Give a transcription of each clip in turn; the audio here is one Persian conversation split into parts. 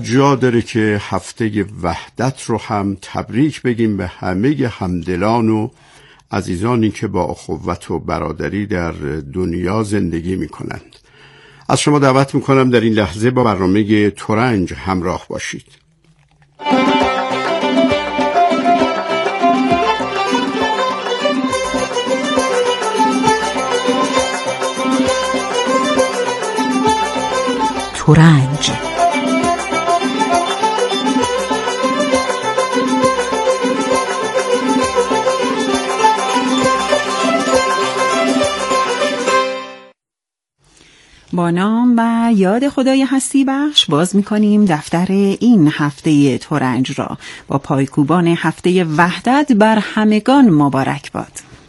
جا داره که هفته وحدت رو هم تبریک بگیم به همه همدلان و عزیزانی که با اخوت و برادری در دنیا زندگی می کنند. از شما دعوت می کنم در این لحظه با برنامه ترنج همراه باشید. ترنج با نام و یاد خدای هستی بخش باز می‌کنیم دفتر این هفته ترنج را با پایکوبان هفته وحدت بر همگان مبارک باد.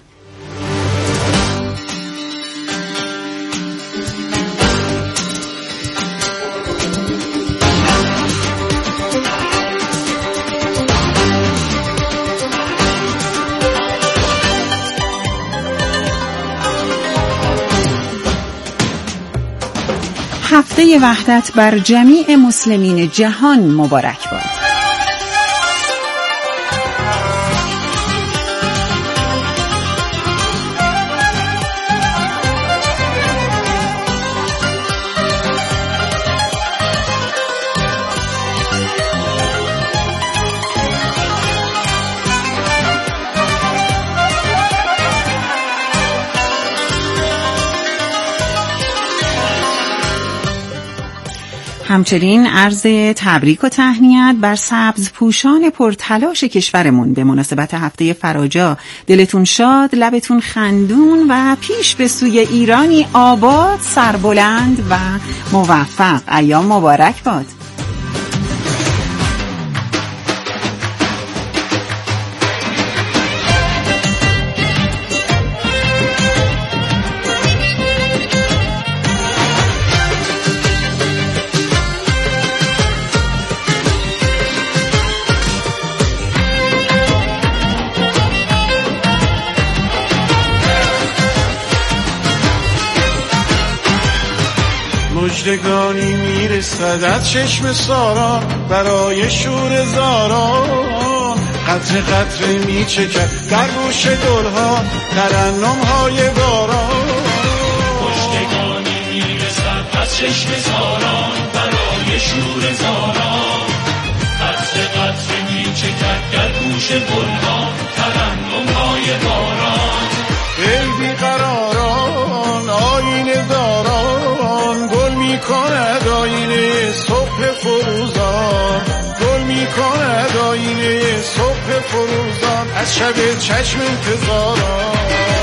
هفته وحدت بر جمیع مسلمین جهان مبارک باد. همچنین عرض تبریک و تهنیت بر سبز پوشان پرتلاش کشورمون به مناسبت هفته فراجا. دلتون شاد، لبتون خندون و پیش به سوی ایرانی آباد، سربلند و موفق. ایام مبارک باد. مژدگانی میرسد از چشم ساران برای شور زاران، قطره قطره میچکد در گوش گلها ترنم‌های باران. مژدگانی میرسد از چشم ساران برای شور زاران، قطره قطره میچکد در گوش گلها ترنم‌های باران. ای بیقراران آینه داران، گل میکند آینه صبح فروزان، گل میکند آینه صبح فروزان از شب چشم انتظاران.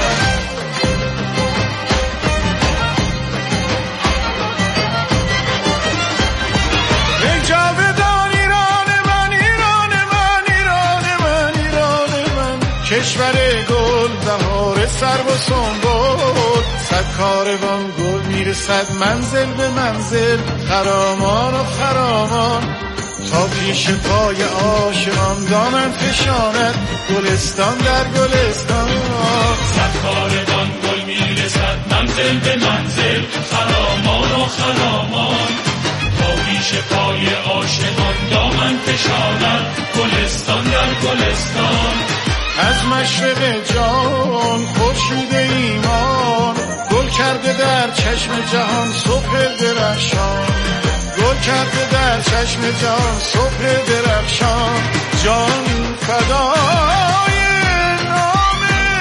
ای جاودان ایران من، ایران من، ایران من، ایران من، کشور گل بهار سرو و سنبل، صد کاروان گل میرسد منزل به منزل، خرامان و خرامان تا پیش پای عاشقان دامن فشاند گلستان در گلستان. صد کاروان گل میرسد منزل به منزل، خرامان و خرامان تا پیش پای عاشقان دامن فشاند گلستان در گلستان. از مشرق جان خورشید ایمان، گل کرده در چشم جهان صبح درخشان، گل کرده در چشم جهان صبح درخشان. جان فدای نام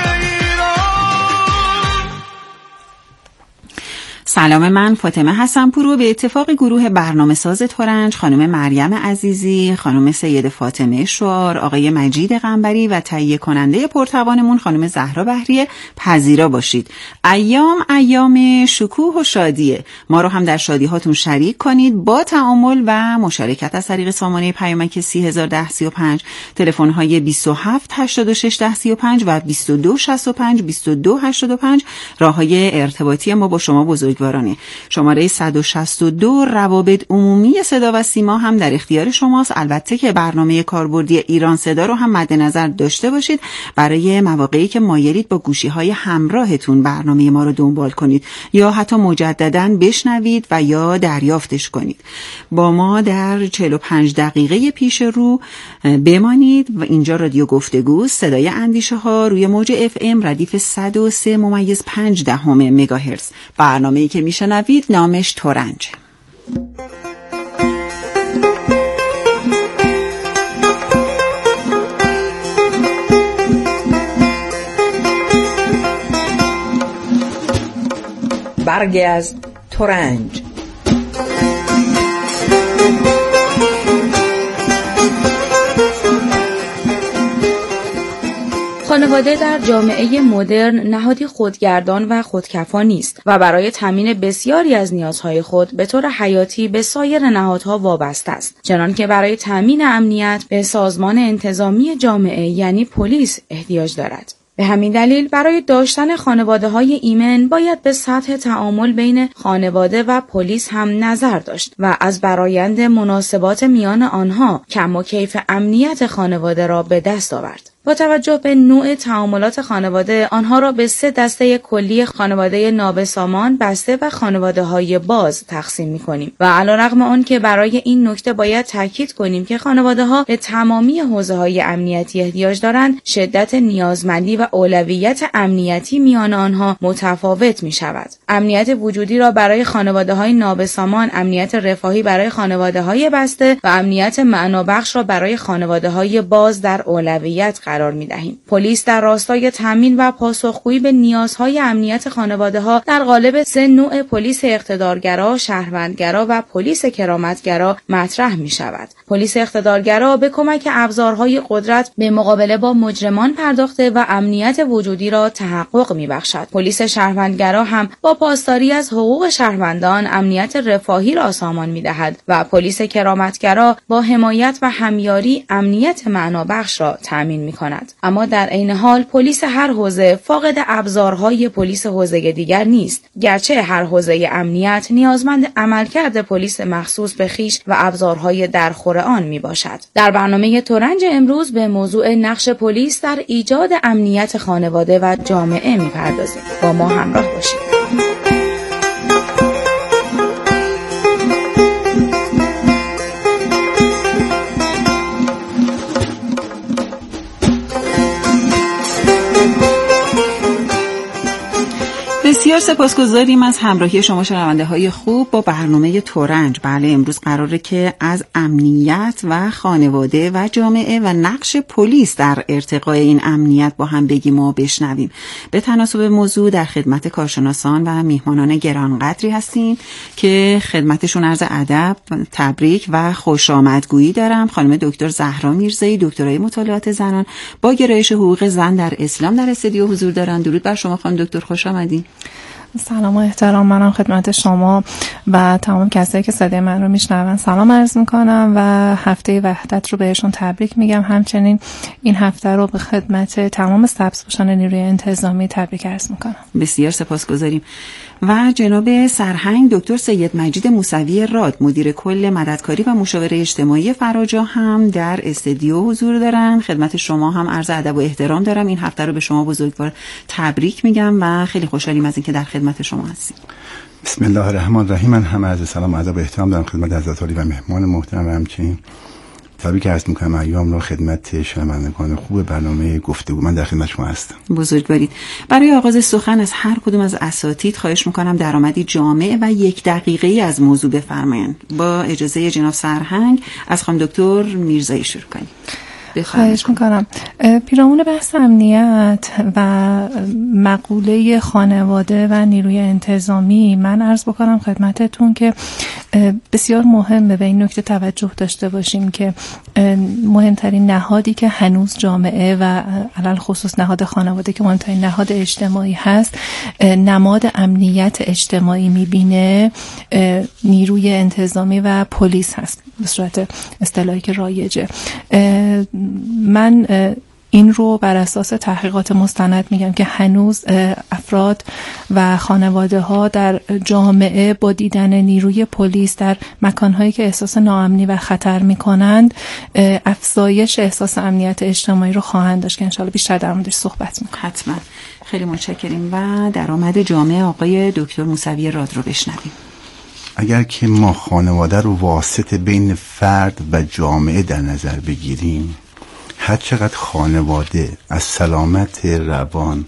ایران. سلام، من فاطمه حسن‌پور. به اتفاق گروه برنامه ساز ترنج، خانم مریم عزیزی، خانم سید فاطمه شعار، آقای مجید قنبری و تهیه کننده پرتوانمون خانم زهرا بهریه پذیرا باشید. ایام شکوه و شادیه. ما رو هم در شادی هاتون شریک کنید با تعامل و مشارکت از طریق سامانه پیامک 3011035، تلفن های 27861035 و 2265 2285 راه های ارتباطی ما با شما بزرگوار امیدوارانه. شماره 162 روابط عمومی صدا و سیما هم در اختیار شماست. البته که برنامه کاربردی ایران صدا رو هم مد نظر داشته باشید برای مواقعی که مایلید با گوشی‌های همراهتون برنامه ما رو دنبال کنید یا حتی مجدداً بشنوید و یا دریافتش کنید. با ما در 45 دقیقه پیش رو بمانید و اینجا رادیو گفتگو صدای اندیشه ها روی موج FM ردیف 103.5 مگاهرتز. برنامه‌ای که میشنوید نامش ترنج. برگ از ترنج. خانواده در جامعه مدرن نهادی خودگردان و خودکفا نیست و برای تامین بسیاری از نیازهای خود به طور حیاتی به سایر نهادها وابسته است، چنانکه برای تامین امنیت به سازمان انتظامی جامعه یعنی پلیس احتیاج دارد. به همین دلیل برای داشتن خانواده‌های ایمن باید به سطح تعامل بین خانواده و پلیس هم نظر داشت و از برآیند مناسبات میان آنها کم و کیف امنیت خانواده را به دست آورد. با توجه به نوع تعاملات خانواده، آنها را به 3 دسته کلی خانواده نابسامان، بسته و خانواده‌های باز تقسیم می‌کنیم و علیرغم آن که برای این نکته باید تاکید کنیم که خانواده‌ها به تمامی حوزه‌های امنیتی احتیاج دارند، شدت نیازمندی و اولویت امنیتی میان آنها متفاوت می‌شود. امنیت وجودی را برای خانواده‌های نابسامان، امنیت رفاهی برای خانواده‌های بسته و امنیت معنابخش را برای خانواده‌های باز در اولویت قرار می‌دهیم. پلیس در راستای تامین و پاسخگویی به نیازهای امنیت خانواده‌ها در قالب 3 نوع پلیس اقتدارگرا، شهروندگرا و پلیس کرامتگرا مطرح می‌شود. پلیس اقتدارگرا به کمک ابزارهای قدرت به مقابله با مجرمان پرداخته و امنیت وجودی را تحقق می‌بخشد. پلیس شهروندگرا هم با پاسداری از حقوق شهروندان امنیت رفاهی را سامان می‌دهد و پلیس کرامتگرا با حمایت و همیاری امنیت معنابخش را تامین می‌کند. اما در عین حال پلیس هر حوزه فاقد ابزارهای پلیس حوزه دیگر نیست، گرچه هر حوزه امنیت نیازمند عملکرد پلیس مخصوص به خویش و ابزارهای درخور آن میباشد. در برنامه ترنج امروز به موضوع نقش پلیس در ایجاد امنیت خانواده و جامعه میپردازیم. با ما همراه باشید. بسیار سپاسگزاریم از همراهی شما شنونده های خوب با برنامه ترنج. بله، امروز قراره که از امنیت و خانواده و جامعه و نقش پلیس در ارتقای این امنیت با هم بگیم و بشنویم. به تناسب موضوع در خدمت کارشناسان و میهمانان گرانقدری هستیم که خدمتشون عرض ادب، تبریک و خوش آمدگویی دارم. خانم دکتر زهرا میرزایی، دکترای مطالعات زنان با گرایش حقوق زن در اسلام در استودیو حضور دارن. درود بر شما خانم دکتر، خوش آمدید. سلام و احترام. منم خدمت شما و تمام کسایی که صدای من رو میشنون سلام عرض میکنم و هفته وحدت رو بهشون تبریک میگم. همچنین این هفته رو به خدمت تمام سبزپوشان نیروی انتظامی تبریک عرض میکنم. بسیار سپاسگزاریم. و جناب سرهنگ دکتر سید مجید موسوی راد، مدیر کل مددکاری و مشاوره اجتماعی فراجا هم در استودیو حضور دارن. خدمت شما هم عرض ادب و احترام دارم. این هفته رو به شما بزرگوار تبریک میگم و خیلی خوشحالیم از اینکه در خدمت شما هستیم. بسم الله الرحمن الرحیم. من هم عرض سلام و ادب و احترام دارم خدمت حضرت عالی و مهمان محترم و همچنین تبریک عرض میکنم ایام را خدمت شنوندگان خوب برنامه گفتگو. من در خدمت شما هستم. بزرگوارید. برای آغاز سخن از هر کدوم از اساتید خواهش میکنم درآمدی جامع و 1 دقیقه‌ای از موضوع بفرمایند. با اجازه جناب سرهنگ از خانم دکتر میرزایی شروع کنیم. خواهش میکنم. پیرامون بحث امنیت و مقوله خانواده و نیروی انتظامی من عرض بکنم خدمتتون که بسیار مهمه به این نکته توجه داشته باشیم که مهمترین نهادی که هنوز جامعه و علل خصوص نهاد خانواده که مهمترین نهاد اجتماعی هست نماد امنیت اجتماعی میبینه نیروی انتظامی و پلیس هست به صورت اصطلاحی که رایجه. من این رو بر اساس تحقیقات مستند میگم که هنوز افراد و خانواده ها در جامعه با دیدن نیروی پلیس در مکانهایی که احساس ناامنی و خطر میکنند افزایش احساس امنیت اجتماعی رو خواهند داشت که انشالله بیشتر در موردش صحبت میکنیم. حتما. خیلی متشکریم و درآمد جامعه آقای دکتر موسوی راد رو بشنویم. اگر که ما خانواده رو واسط بین فرد و جامعه در نظر بگیریم، هر چقدر خانواده از سلامت روان،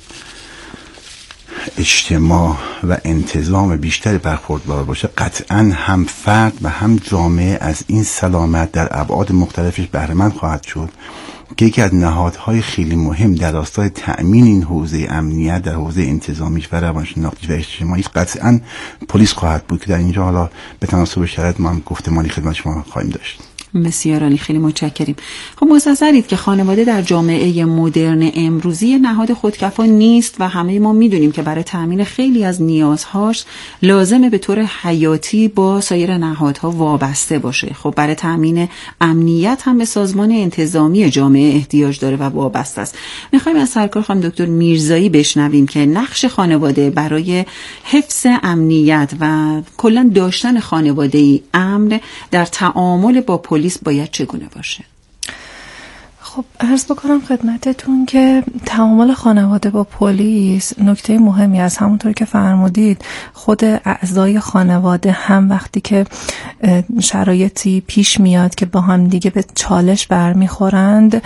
اجتماع و انتظام بیشتری برخوردار باشه، قطعاً هم فرد و هم جامعه از این سلامت در ابعاد مختلفش بهره مند خواهد شد که یکی از نهادهای خیلی مهم در راستای تأمین این حوزه امنیت در حوزه انتظامیش و روانشناختیش و اجتماعی قطعاً پلیس خواهد بود که در اینجا حالا به تناسب شرایط ما هم گفتمانی خدمت شما خواهیم داشت. بسیار عالی، خیلی متشکریم. خب مستحضرید که خانواده در جامعه مدرن امروزی نهاد خودکفا نیست و همه ما میدونیم که برای تأمین خیلی از نیازهاش لازمه به طور حیاتی با سایر نهادها وابسته باشه. خب برای تأمین امنیت هم به سازمان انتظامی جامعه احتیاج داره و وابسته است. میخوایم از سرکار خانم دکتر میرزایی بشنویم که نقش خانواده برای حفظ امنیت و کلا داشتن خانواده‌ای امن در تعامل با پلیس باید چگونه باشه؟ خب عرض بکنم خدمتتون که تعامل خانواده با پلیس نکته مهمی است. همونطور که فرمودید خود اعضای خانواده هم وقتی که شرایطی پیش میاد که با هم دیگه به چالش برمیخورند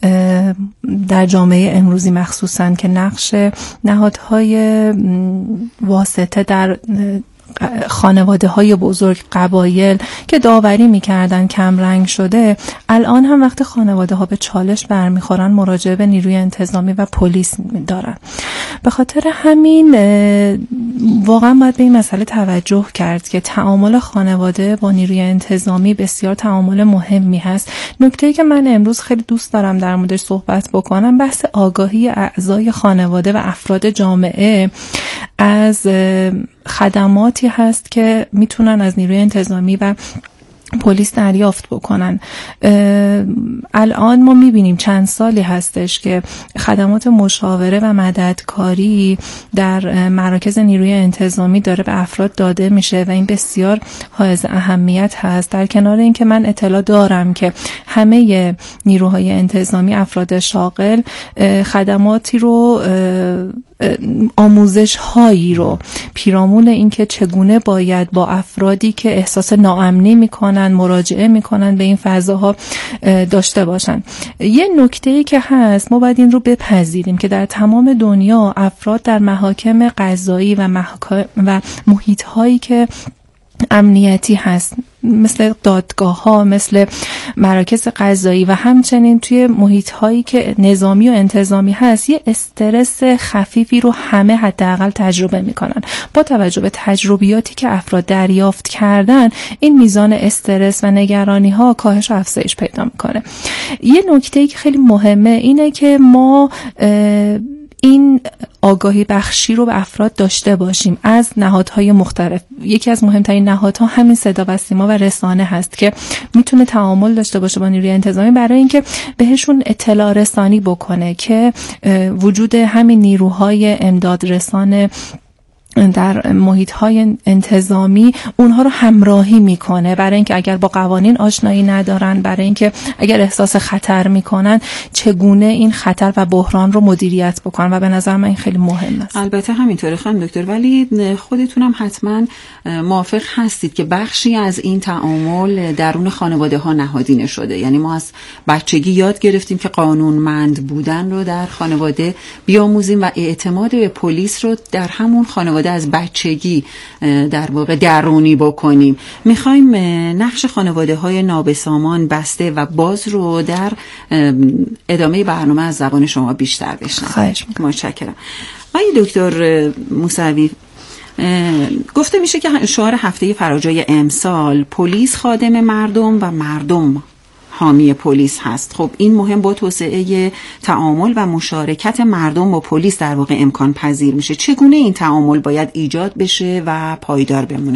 در جامعه امروزی مخصوصاً که نقش نهادهای واسطه در خانواده های بزرگ، قبایل که داوری میکردن کم رنگ شده، الان هم وقت خانواده ها به چالش برمیخورن مراجعه به نیروی انتظامی و پلیس دارن. به خاطر همین واقعا باید به این مسئله توجه کرد که تعامل خانواده با نیروی انتظامی بسیار تعامل مهمی هست. نکته‌ای که من امروز خیلی دوست دارم در موردش صحبت بکنم بحث آگاهی اعضای خانواده و افراد جامعه از خدماتی هست که میتونن از نیروی انتظامی و پلیس دریافت بکنن. الان ما میبینیم چند سالی هستش که خدمات مشاوره و مددکاری در مراکز نیروی انتظامی داره به افراد داده میشه و این بسیار حائز اهمیت هست. در کنار اینکه من اطلاع دارم که همه نیروهای انتظامی افراد شاغل خدماتی رو آموزش هایی رو پیرامون اینکه چگونه باید با افرادی که احساس ناامنی میکنن مراجعه میکنن به این فضاها داشته باشن. یه نکته‌ای که هست ما باید این رو بپذیریم که در تمام دنیا افراد در محاکم قضایی و محیط هایی که امنیتی هست مثل دادگاه ها، مثل مراکز قضایی و همچنین توی محیط هایی که نظامی و انتظامی هست یه استرس خفیفی رو همه حداقل تجربه میکنن. با توجه به تجربیاتی که افراد دریافت کردن این میزان استرس و نگرانی ها کاهش و افزایش پیدا میکنه. یه نکته‌ای که خیلی مهمه اینه که ما این آگاهی بخشی رو به افراد داشته باشیم از نهادهای مختلف. یکی از مهمترین نهادها همین صدا و سیما و رسانه هست که میتونه تعامل داشته باشه با نیروی انتظامی برای اینکه بهشون اطلاع رسانی بکنه که وجود همین نیروهای امداد رسانه در محیط‌های انتظامی اونها رو همراهی میکنه برای اینکه اگر با قوانین آشنایی ندارن، برای اینکه اگر احساس خطر میکنن چگونه این خطر و بحران رو مدیریت بکنن و به نظر من این خیلی مهم است. البته همینطوره خانم دکتر، ولی خودتون هم حتما موافق هستید که بخشی از این تعامل درون خانواده ها نهادینه شده. یعنی ما از بچگی یاد گرفتیم که قانونمند بودن رو در خانواده بیاموزیم و اعتماد به پلیس رو در همون خانواده از بچگی در واقع درونی بکنیم. میخوایم نقش خانواده های نابسامان، بسته و باز رو در ادامه برنامه از زبان شما بیشتر بشنویم. خواهش میکنم. متشکرم. آقای دکتر موسوی، گفته میشه که شعار هفته فراجای امسال پلیس خادم مردم و مردم حامی پلیس هست. خب این مهم با توسعه تعامل و مشارکت مردم با پلیس در واقع امکان پذیر میشه. چگونه این تعامل باید ایجاد بشه و پایدار بمونه؟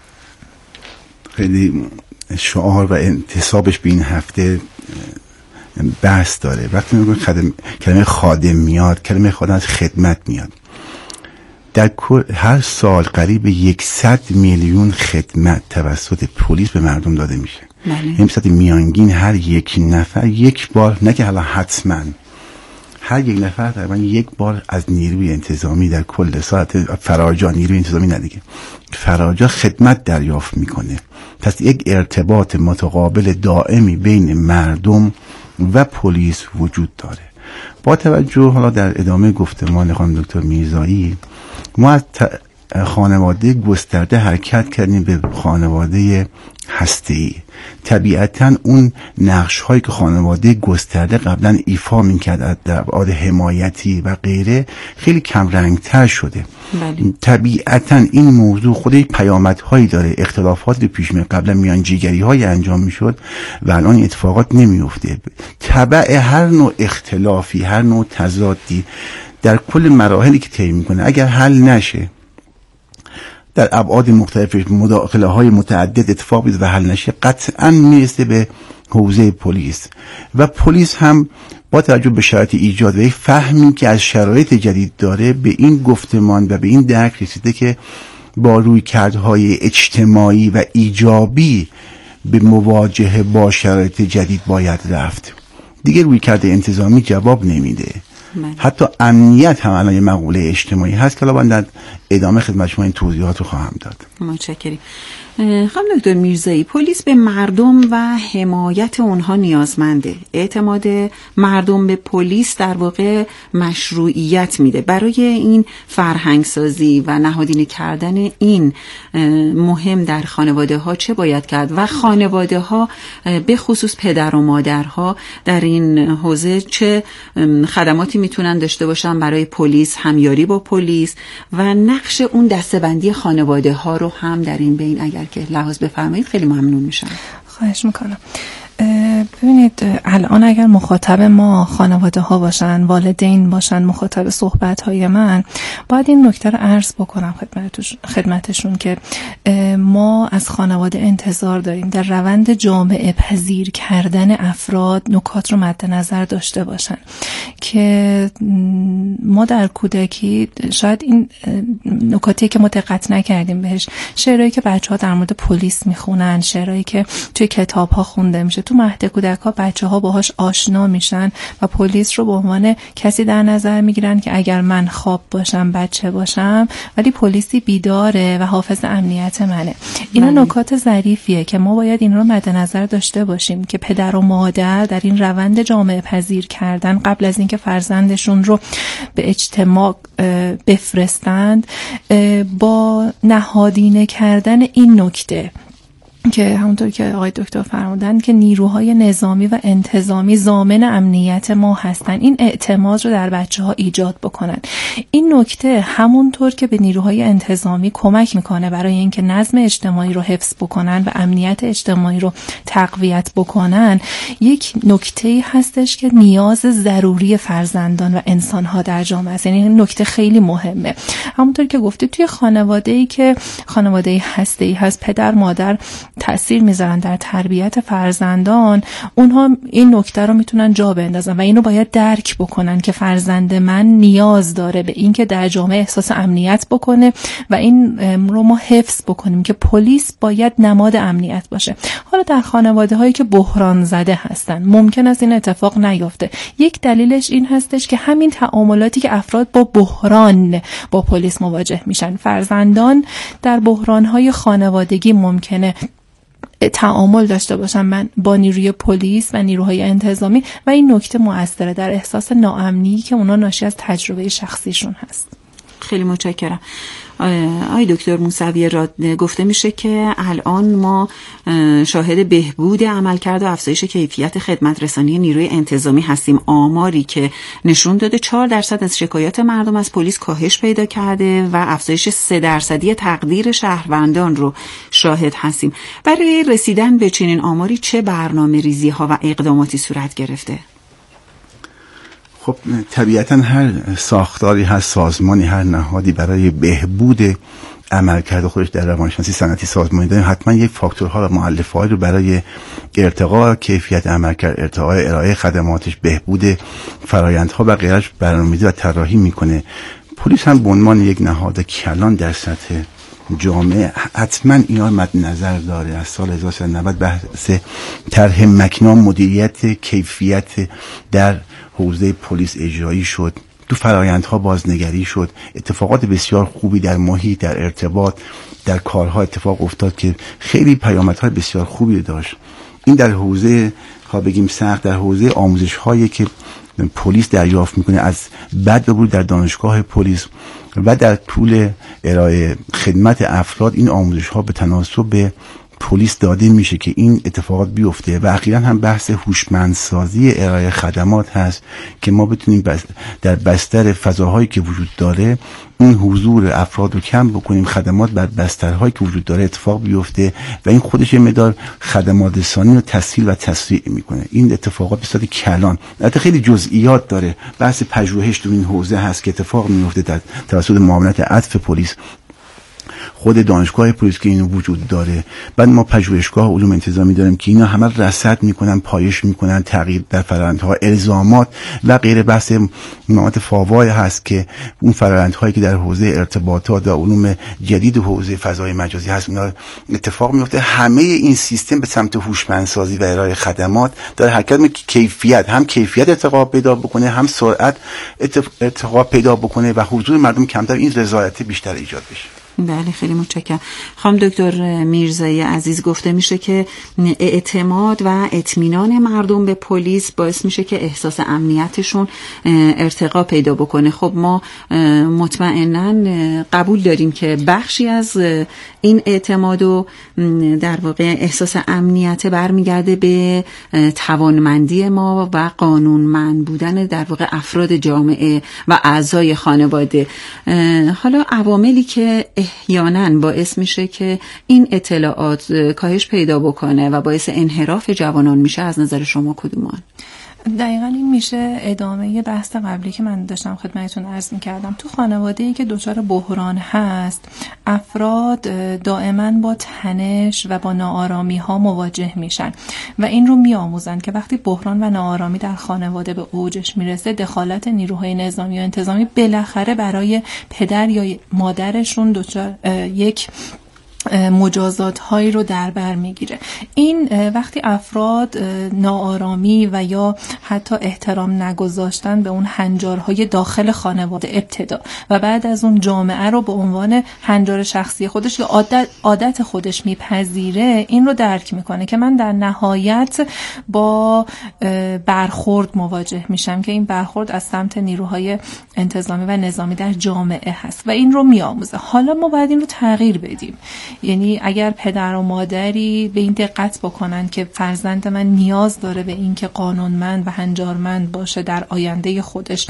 خیلی شعار و انتسابش به این هفته بحث داره. وقتی میگن کلمه خادم میاد، کلمه خادم از خدمت میاد. در هر سال قریب 100 میلیون خدمت توسط پلیس به مردم داده میشه. این صورت میانگین هر یک نفر یک بار، نه که حالا حتما هر یک نفر تقریبا یک بار از نیروی انتظامی در کل ساعت فراجا، نیروی انتظامی ندیگه، فراجا خدمت دریافت میکنه. پس یک ارتباط متقابل دائمی بین مردم و پلیس وجود داره. با توجه حالا در ادامه گفتمان خانم دکتر میرزایی، ما از خانواده گسترده حرکت کردیم به خانواده هسته‌ای. طبیعتاً اون نقش هایی که خانواده گسترده قبلا ایفا میکرد در ابعاد حمایتی و غیره خیلی کم رنگتر شده. طبیعتاً این موضوع خودی پیامدهایی داره. اختلافات پیش میاد، قبلا میانجیگری های انجام میشد و الان اتفاقات نمیفته. تبع هر نوع اختلافی، هر نوع تضادی در کل مراحلی که طی میکنه اگر حل نشه، در ابعاد مختلف مداخله های متعدد اتفاق بیفته و حل نشه، قطعا میرسه به حوزه پلیس. و پلیس هم با توجه به شرایط ایجاد و فهمی که از شرایط جدید داره، به این گفتمان و به این درک رسیده که با رویکردهای اجتماعی و ایجابی به مواجهه با شرایط جدید باید رفت. دیگه رویکرد انتظامی جواب نمیده. حتی امنیت هم الان یه مقوله اجتماعی هست که الان من در ادامه خدمت شما این توضیحات رو خواهم داد. متشکرم. خانم دکتر میرزایی، پلیس به مردم و حمایت اونها نیازمنده. اعتماد مردم به پلیس در واقع مشروعیت میده. برای این فرهنگ سازی و نهادینه کردن این مهم در خانواده ها چه باید کرد و خانواده ها به خصوص پدر و مادرها در این حوزه چه خدماتی میتونن داشته باشن برای پلیس، همیاری با پلیس و نقش اون دسته‌بندی خانواده ها رو هم در این بین اگر که لحاظ بفرمایید خیلی ممنون میشم. خواهش میکنم. ببینید الان اگر مخاطب ما خانواده ها باشن، والدین باشن، مخاطب صحبت های من، باید این نکته رو عرض بکنم خدمتشون که ما از خانواده انتظار داریم در روند جامعه پذیر کردن افراد نکات رو مد نظر داشته باشن که ما در کودکی شاید این نکاتی که ما دقت نکردیم بهش، شعرهایی که بچه‌ها در مورد پلیس میخونن، شعرهایی که توی کتاب‌ها خونده میشه، تو مهد کودک‌ها بچه‌ها باهاش آشنا میشن و پلیس رو به عنوان کسی در نظر میگیرن که اگر من خواب باشم، بچه باشم، ولی پلیسی بیداره و حافظ امنیت منه. اینا نکات ظریفیه که ما باید این رو مد نظر داشته باشیم که پدر و مادر در این روند جامعه پذیر کردن قبل از اینکه فرزندشون رو به اجتماع بفرستند با نهادینه کردن این نکته که همونطور که آقای دکتر فرمودن که نیروهای نظامی و انتظامی ضامن امنیت ما هستن، این اعتماد رو در بچه‌ها ایجاد بکنن. این نکته همونطور که به نیروهای انتظامی کمک میکنه برای اینکه نظم اجتماعی رو حفظ بکنن و امنیت اجتماعی رو تقویت بکنن، یک نکته هستش که نیاز ضروری فرزندان و انسان‌ها در جامعه است. یعنی این نکته خیلی مهمه. همونطور که گفتید توی خانواده‌ای که خانواده هسته‌ای هست، پدر مادر تأثیر میذارن در تربیت فرزندان، اونها این نکته رو میتونن جا بندازن و اینو باید درک بکنن که فرزند من نیاز داره به این که در جامعه احساس امنیت بکنه و این رو ما حفظ بکنیم که پلیس باید نماد امنیت باشه. حالا در خانواده هایی که بحران زده هستن ممکن است این اتفاق نیفته. یک دلیلش این هستش که همین تعاملاتی که افراد با بحران با پلیس مواجه میشن، فرزندان در بحران های خانوادگی ممکنه تعامل داشته باشن من با نیروی پلیس و نیروهای انتظامی و این نکته مؤثره در احساس ناامنی که اونا ناشی از تجربه شخصیشون هست. خیلی متشکرم. آقای دکتر موسوی را گفته میشه که الان ما شاهد بهبود عملکرد و افزایش کیفیت خدمت رسانی نیروی انتظامی هستیم. آماری که نشون داده 4% از شکایات مردم از پلیس کاهش پیدا کرده و افزایش 3% تقدیر شهروندان رو شاهد هستیم. برای رسیدن به چنین آماری چه برنامه‌ریزی ها و اقداماتی صورت گرفته؟ خب طبیعتا هر ساختاری، هر سازمانی، هر نهادی برای بهبود عملکرد خودش در روانشناسی صنعتی سازمانی داریم، حتما یک فاکتورها و مؤلفه‌هایی رو برای ارتقاء کیفیت عملکرد، ارتقاء ارائه خدماتش، بهبود فرآیندها و غیرش برنامه‌ریزی و طراحی میکنه. پلیس هم به عنوان یک نهاد کلان در سطح جامعه حتما اینا مد نظر داره. از سال 1990 بحث طرح مکنان مدیریت کیفیت در حوزه پلیس اجرایی شد، تو فرآیندها بازنگری شد، اتفاقات بسیار خوبی در محیط، در ارتباط، در کارها اتفاق افتاد که خیلی پیامدهای بسیار خوبی داشت. این در حوزه ها بگیم سخت، در حوزه آموزش هایی که پلیس دریافت میکنه از بعد ببود در دانشگاه پلیس و در طول ارائه خدمت افراد، این آموزش ها به تناسب به پلیس داده میشه که این اتفاقات بیفته. و اخیراً هم بحث هوشمندسازی ارائه خدمات هست که ما بتونیم در بستر فضاهایی که وجود داره این حضور افراد رو کم بکنیم، خدمات بر بسترهایی که وجود داره اتفاق بیفته و این خودش یه مقدار خدمات رسانی رو تسهیل و تسریع میکنه. این اتفاقات به صورت کلان البته خیلی جزئیات داره، بحث پژوهش تو این حوزه هست که اتفاق میفته در توسط معاونت عطف پلیس، خود دانشگاه پلیس که اینو وجود داره. بعد ما پژوهشگاه علوم انتظامی داریم که اینا همه رصد میکنن، پایش میکنن، تغییر در فرآیندها، الزامات و غیره. بحث معاملات فاوای هست که اون فرآیندهایی که در حوزه ارتباطات و علوم جدید و حوزه فضای مجازی هست اینا اتفاق میفته. همه این سیستم به سمت هوشمندسازی و ارائه خدمات داره حرکت میکنه که کیفیت ارتقا پیدا بکنه، هم سرعت ارتقا پیدا بکنه و حضور مردم کمتر، این رضایت بیشتر ایجاد بشه. بله خیلی متشکرم. خانم دکتر میرزایی عزیز، گفته میشه که اعتماد و اطمینان مردم به پلیس باعث میشه که احساس امنیتشون ارتقا پیدا بکنه. خب ما مطمئناً قبول داریم که بخشی از این اعتماد و در واقع احساس امنیت برمیگرده به توانمندی ما و قانونمند بودن در واقع افراد جامعه و اعضای خانواده. حالا عواملی که احیانا باعث میشه که این اطلاعات کاهش پیدا بکنه و باعث انحراف جوانان میشه، از نظر شما کدومان؟ دقیقاً این میشه ادامه بحث قبلی که من داشتم خدمتتون عرض می‌کردم. تو خانواده‌ای که دچار بحران هست، افراد دائما با تنش و با ناآرامی‌ها مواجه میشن و این رو میآموزن که وقتی بحران و ناآرامی در خانواده به اوجش میرسه، دخالت نیروهای نظامی و انتظامی بالاخره برای پدر یا مادرشون دچار یک مجازات هایی رو در بر میگیره. این وقتی افراد ناآرامی و یا حتی احترام نگذاشتن به اون هنجارهای داخل خانواده ابتدا و بعد از اون جامعه رو به عنوان هنجار شخصی خودش یا عادت خودش میپذیره، این رو درک میکنه که من در نهایت با برخورد مواجه میشم که این برخورد از سمت نیروهای انتظامی و نظامی در جامعه هست و این رو میآموزه. حالا ما باید این رو تغییر بدیم. یعنی اگر پدر و مادری به این دقت بکنن که فرزند من نیاز داره به این که قانونمند و هنجارمند باشه در آینده خودش،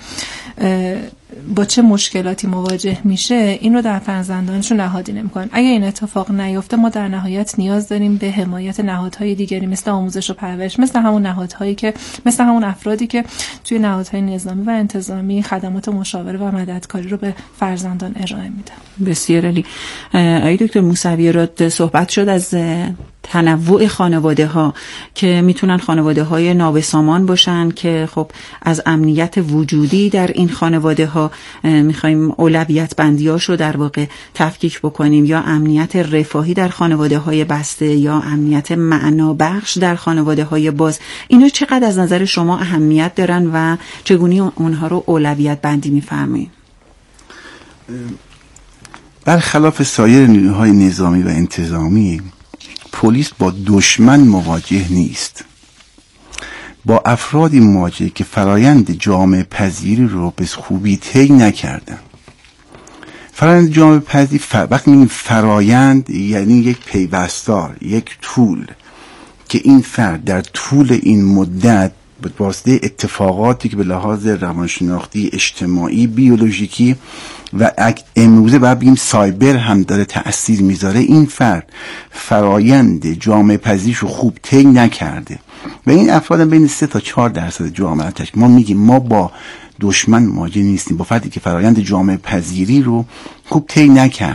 با چه مشکلاتی مواجه میشه، این رو در فرزندانشون نهادی نمیکنن. اگر این اتفاق نیفته، ما در نهایت نیاز داریم به حمایت نهادهای دیگری مثل آموزش و پرورش، مثل همون نهادهایی که مثل همون افرادی که توی نهادهای نظامی و انتظامی خدمات مشاوره و مددکاری رو به فرزندان ارائه میدن. بسیار عالی. آقای دکتر موسوی راد، صحبت شد از تنوع خانواده ها که میتونن خانواده های نابسامان باشن که خب از امنیت وجودی در این خانواده ها میخوایم اولویت بندیاش رو در واقع تفکیک بکنیم، یا امنیت رفاهی در خانواده های بسته یا امنیت معنا بخش در خانواده های باز. اینا چقدر از نظر شما اهمیت دارن و چگونه اونها رو اولویت بندی میفرمایید؟ برخلاف سایر نیروهای نظامی و انتظامی، پلیس با دشمن مواجه نیست، با افرادی مواجه که فرایند جامعه پذیری رو به خوبی طی نکردن. فرایند جامعه پذیری وقتی میگیم فرایند، یعنی یک پیوستار، یک طول که این فرد در طول این مدت به واسطه اتفاقاتی که به لحاظ روانشناختی، اجتماعی، بیولوژیکی و امروزه باید بگیم سایبر هم داره تأثیر میذاره، این فرد فرایند جامعه پذیریش رو خوب طی نکرده و این افراد بین 3 تا 4% جامعه تشکیل. ما میگیم ما با دشمن مواجه نیستیم، با فردی که فرایند جامعه پذیری رو خوب طی نکرده.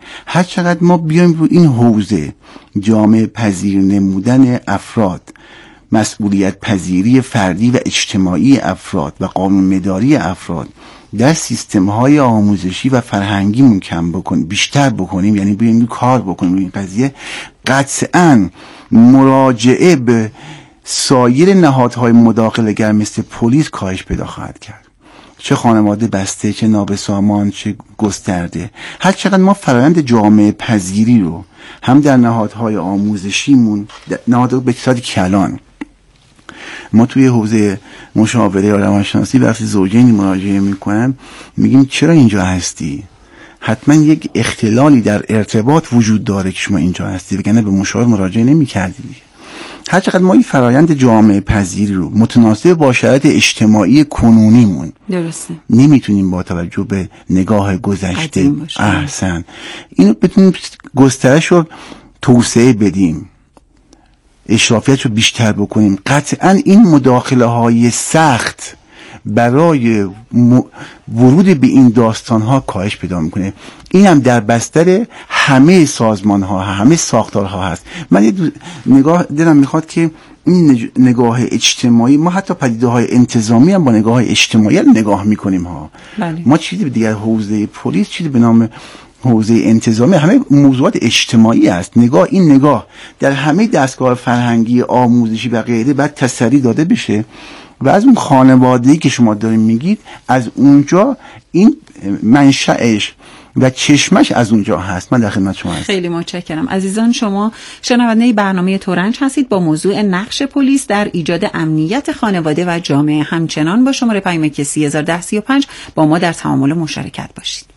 هر چقدر ما بیایم رو این حوزه جامعه پذیر نمودن افراد، مسئولیت پذیری فردی و اجتماعی افراد و قانون مداری افراد در سیستم های آموزشی و فرهنگیمون کم بکنیم، بیشتر بکنیم، یعنی بیایم کار بکنیم روی این قضیه، قطعاً مراجعه به سایر نهادهای مداخله‌گر مثل پلیس کاهش پیدا خواهد کرد، چه خانواده بسته، چه نابسامان، چه گسترده. هر چقدر ما فرآیند جامعه پذیری رو هم در نهادهای آموزشیمون، نهادهای به اقتصاد کلان، ما توی حوزه مشاوره یا روانشناسی وقتی زوجینی مراجعه میکنن میگیم چرا اینجا هستی؟ حتما یک اختلالی در ارتباط وجود داره که شما اینجا هستی، وگرنه به مشاور مراجعه نمی‌کردی. هر چقدر ما این فرایند جامعه پذیری رو متناسب با شرایط اجتماعی کنونیمون درسته نمیتونیم با توجه به نگاه گذشته احسن اینو بتونیم گسترش رو توسعه بدیم، اشرافیت رو بیشتر بکنیم. قطعا این مداخله های سخت برای ورود به این داستان ها کاهش پیدا میکنه. این هم در بستر همه سازمان ها، همه ساختارها هست. من یه نگاه دلم میخواد که این نگاه اجتماعی، ما حتی پدیده های انتظامی هم با نگاه اجتماعی نگاه میکنیم ها. بله. ما چیزی دیگر حوزه پلیس، چیزی به نام حوزه انتظامی، همه موضوعات اجتماعی است. این نگاه در همه دستگاه فرهنگی، آموزشی و غیره باید تسری داده بشه و از اون خانواده‌ای که شما دارین میگید، از اونجا این منشأش و چشمش از اونجا هست. من در خدمت شما هستم. خیلی متشکرم. عزیزان، شما شنونده برنامه ترنج هستید با موضوع نقش پلیس در ایجاد امنیت خانواده و جامعه. همچنان با شماره پیامک 301035 با ما در تعامل مشارکت باشید.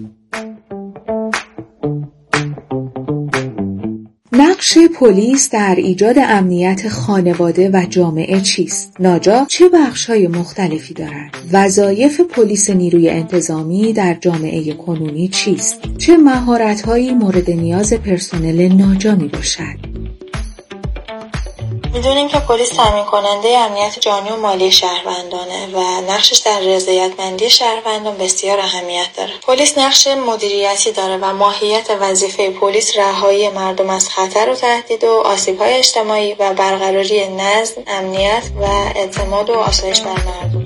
نقش پلیس در ایجاد امنیت خانواده و جامعه چیست؟ ناجا چه بخش‌های مختلفی دارد؟ وظایف پلیس نیروی انتظامی در جامعه کنونی چیست؟ چه مهارت‌هایی مورد نیاز پرسنل ناجا میباشد؟ میدونیم که پلیس تامین کننده امنیت جانی و مالی شهروندانه و نقشش در رضایتمندی شهروندان بسیار اهمیت داره. پلیس نقش مدیریتی داره و ماهیت وظیفه پلیس رهایی مردم از خطر و تهدید و آسیب‌های اجتماعی و برقراری نظم، امنیت و اعتماد و آسایش بر مردم.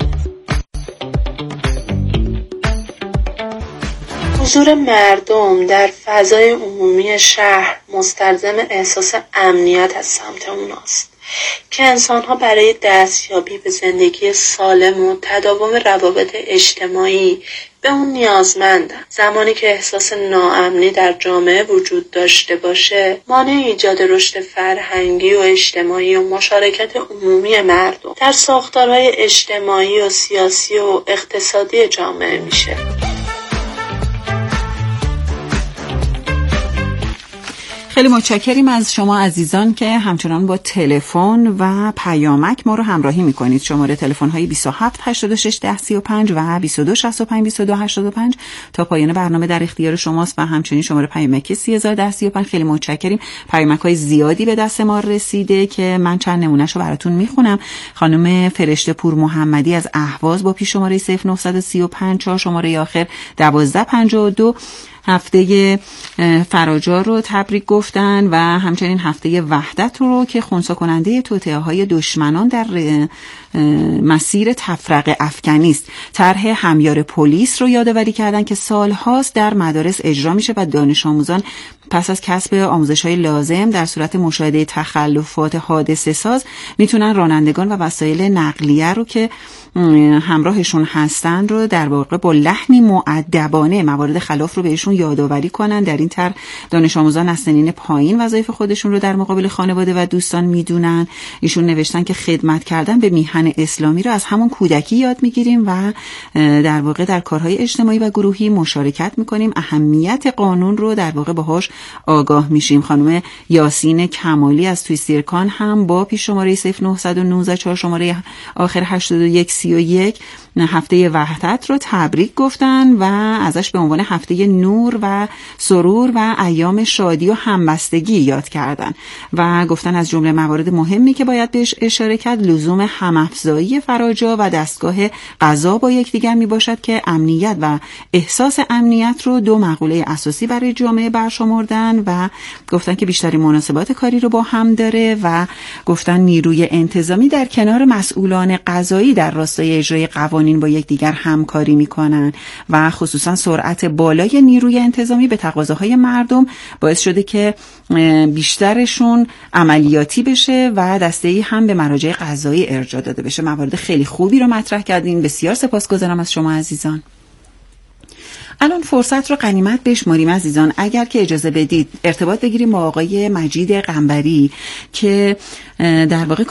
حضور مردم در فضای عمومی شهر مستلزم احساس امنیت از سمت اوناست که انسان‌ها برای دستیابی به زندگی سالم و تداوم روابط اجتماعی به اون نیازمندن. زمانی که احساس ناامنی در جامعه وجود داشته باشه، مانع ایجاد رشد فرهنگی و اجتماعی و مشارکت عمومی مردم در ساختارهای اجتماعی و سیاسی و اقتصادی جامعه میشه. خیلی متشکریم از شما عزیزان که همچنان با تلفن و پیامک ما رو همراهی میکنید. شماره تلفن های 27 86 10 35 و 22 65 22 85 تا پایان برنامه در اختیار شماست و همچنین شماره پیامک 3010 35. خیلی متشکریم. پیامک های زیادی به دست ما رسیده که من چند نمونهشو براتون میخونم. خانم فرشته پور محمدی از اهواز با پیش شماره 0935 4 شماره آخر 1252 هفته فراجار رو تبریک گفتن و همچنین هفته وحدت رو که خنثی کننده توطئه‌های دشمنان در مسیر تفرقه افکنی است. طرح همیار پلیس رو یادآوری کردن که سالهاست در مدارس اجرا میشه و دانش آموزان پس از کسب آموزش‌های لازم در صورت مشاهده تخلفات حادثه ساز میتونن رانندگان و وسایل نقلیه رو که همراهشون هستن رو در واقع با لحنی مؤدبانه موارد خلاف رو بهشون یادآوری کنن. در این طرح دانش آموزان از سنین پایین وظایف خودشون رو در مقابل خانواده و دوستان میدونن. ایشون نوشتن که خدمت کردن به میهن اسلامی رو از همون کودکی یاد میگیریم و در واقع در کارهای اجتماعی و گروهی مشارکت میکنیم. اهمیت قانون رو در واقع باهاش آگاه میشیم. خانم یاسین کمالی از توی سیرکان هم با پیش شماره 0919 4 شماره آخر 8131 هفته وحدت رو تبریک گفتن و ازش به عنوان هفته نور و سرور و ایام شادی و همبستگی یاد کردن و گفتن از جمله موارد مهمی که باید بهش اشاره کرد لزوم هم‌افزایی فراجا و دستگاه قضا با یکدیگر می باشد که امنیت و احساس امنیت رو دو مقوله اساسی برای جامعه برشمردن و گفتن که بیشترین مناسبات کاری رو با هم داره و گفتن نیروی انتظامی در کنار مسئولان قضایی در راستای اجرای قوانین با یکدیگر همکاری میکنن و خصوصا سرعت بالای نیروی انتظامی به تقاضاهای مردم باعث شده که بیشترشون عملیاتی بشه و دسته‌ای هم به مراجع قضایی ارجاع داده بشه. موارد خیلی خوبی رو مطرح کردین. بسیار سپاسگزارم از شما عزیزان. الان فرصت رو غنیمت بشماریم عزیزان. اگر که اجازه بدید ارتباط بگیریم با آقای مجید قنبری که در واقع